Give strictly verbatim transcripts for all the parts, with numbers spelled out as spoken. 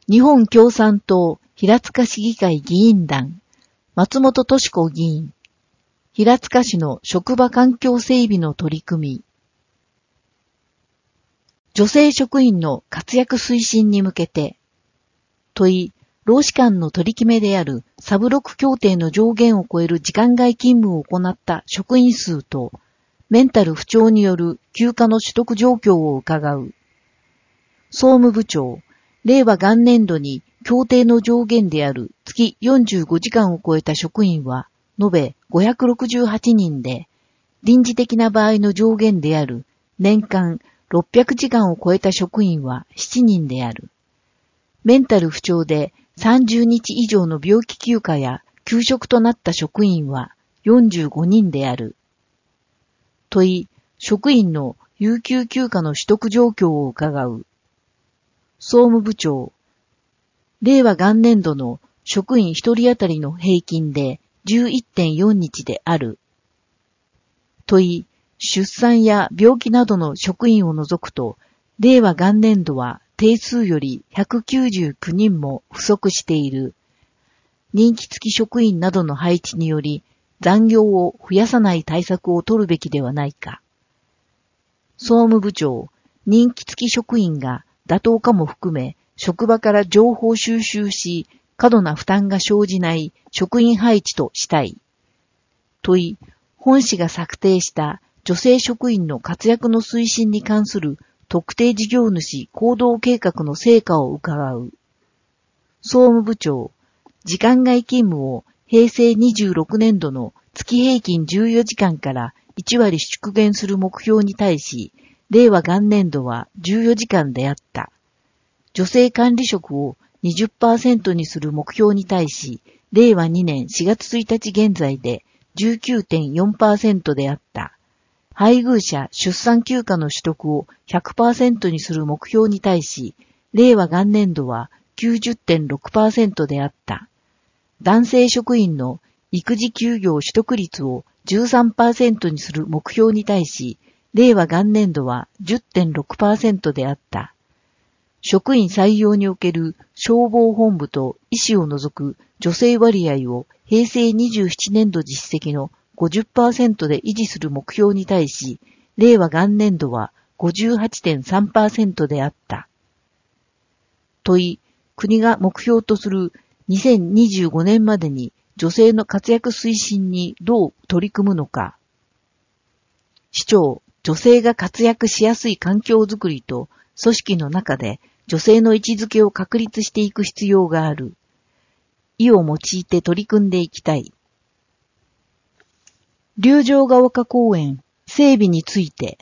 日本共産党平塚市議会議員団、松本敏子議員、平塚市の職場環境整備の取り組み、女性職員の活躍推進に向けて、問い、労使間の取り決めであるサブロック協定の上限を超える時間外勤務を行った職員数と、メンタル不調による休暇の取得状況を伺う。総務部長、令和元年度に協定の上限である月よんじゅうごじかんを超えた職員は、延べごひゃくろくじゅうはちにんで、臨時的な場合の上限である年間ろっぴゃくじかんを超えた職員はしちにんである。メンタル不調でさんじゅうにち以上の病気休暇や休職となった職員はよんじゅうごにんである。問い、職員の有給休暇の取得状況を伺う。総務部長、令和元年度の職員一人当たりの平均で じゅういってんよんにちである。問い、出産や病気などの職員を除くと、令和元年度は定数よりひゃくきゅうじゅうきゅうにんも不足している。任期付き職員などの配置により、残業を増やさない対策を取るべきではないか。総務部長、任期付き職員が妥当かも含め、職場から情報収集し、過度な負担が生じない職員配置としたい。問い、本市が策定した女性職員の活躍の推進に関する特定事業主行動計画の成果を伺う。総務部長、時間外勤務を平成にじゅうろくねんどの月平均じゅうよじかんからいちわり縮減する目標に対し、令和元年度はじゅうよじかんであった。女性管理職を にじゅっパーセント にする目標に対し、令和にねんしがつついたち現在で じゅうきゅうてんよんパーセント であった。配偶者出産休暇の取得を ひゃくパーセント にする目標に対し、令和元年度は きゅうじゅってんろくパーセント であった。男性職員の育児休業取得率を じゅうさんパーセント にする目標に対し、令和元年度は じゅってんろくパーセント であった。職員採用における消防本部と医師を除く女性割合を平成にじゅうななねんど実績の ごじゅっパーセント で維持する目標に対し、令和元年度は ごじゅうはちてんさんパーセント であった。問い、国が目標とするにせんにじゅうごねんまでに女性の活躍推進にどう取り組むのか。市長、女性が活躍しやすい環境づくりと組織の中で女性の位置づけを確立していく必要がある。意を用いて取り組んでいきたい。竜城ヶ丘公園整備について。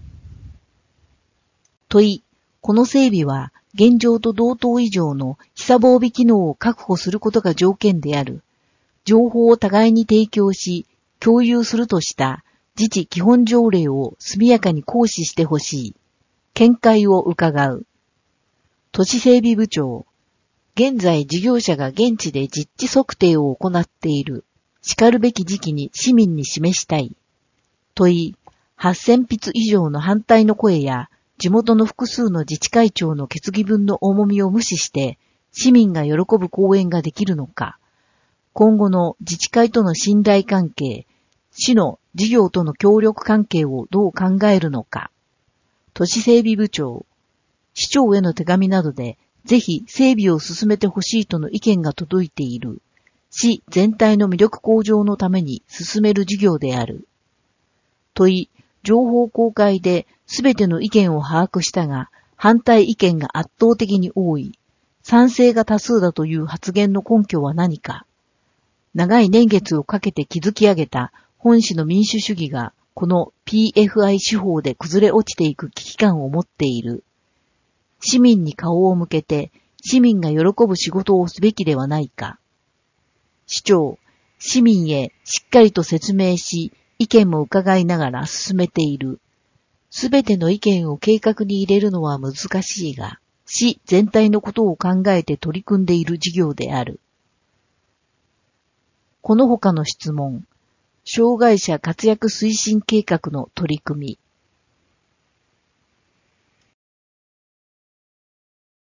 問い、この整備は現状と同等以上の被差防備機能を確保することが条件である。情報を互いに提供し、共有するとした自治基本条例を速やかに行使してほしい。見解を伺う。都市整備部長。現在事業者が現地で実地測定を行っている。しかるべき時期に市民に示したい。問い、はっせんひつ以上の反対の声や、地元の複数の自治会長の決議文の重みを無視して、市民が喜ぶ公園ができるのか。今後の自治会との信頼関係、市の事業との協力関係をどう考えるのか。都市整備部長。市長への手紙などで、ぜひ整備を進めてほしいとの意見が届いている。市全体の魅力向上のために進める事業である。問い、情報公開で全ての意見を把握したが、反対意見が圧倒的に多い。賛成が多数だという発言の根拠は何か。長い年月をかけて築き上げた本市の民主主義が、この ピーエフアイ 手法で崩れ落ちていく危機感を持っている。市民に顔を向けて、市民が喜ぶ仕事をすべきではないか。市長、市民へしっかりと説明し、意見も伺いながら進めている。すべての意見を計画に入れるのは難しいが、市全体のことを考えて取り組んでいる事業である。この他の質問、障害者活躍推進計画の取り組み。